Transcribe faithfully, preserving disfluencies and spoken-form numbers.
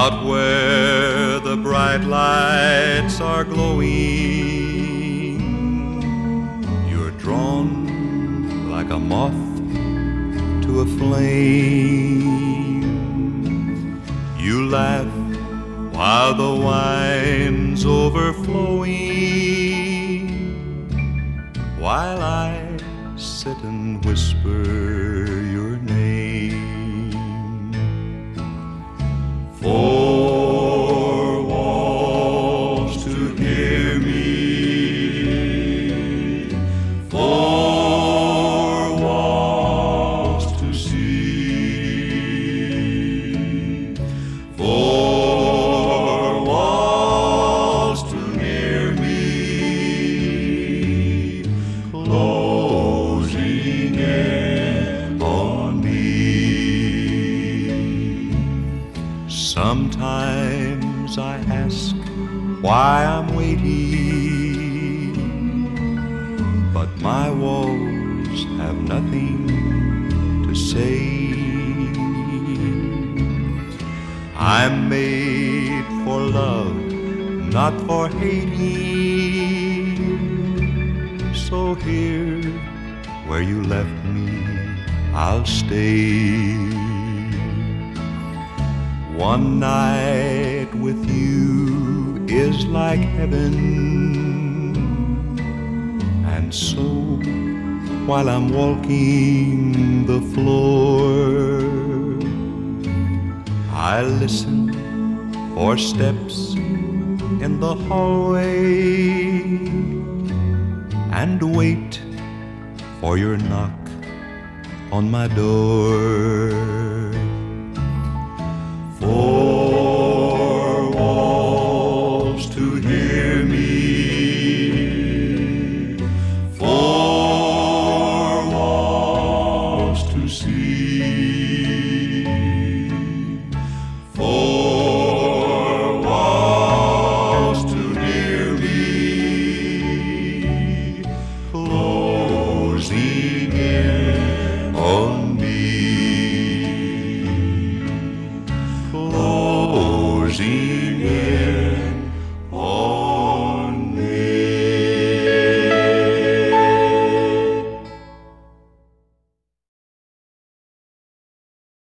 out where the bright lights are glowing. You're drawn like a moth to a flame. You laugh while the wine's overflowing, while I sit and whisper your name. Four walls to hear me, four walls to see, four walls to hear me, closing in on me. Sometimes I ask why I'm waiting, but my walls have nothing to say. I'm made for love, not for hating. So here, where you left me, I'll stay. One night with you is like heaven, and so while I'm walking the floor, I listen for steps in the hallway and wait for your knock on my door. Four walls to hear me, four walls to see, four walls to hear me, closing in on me. Closing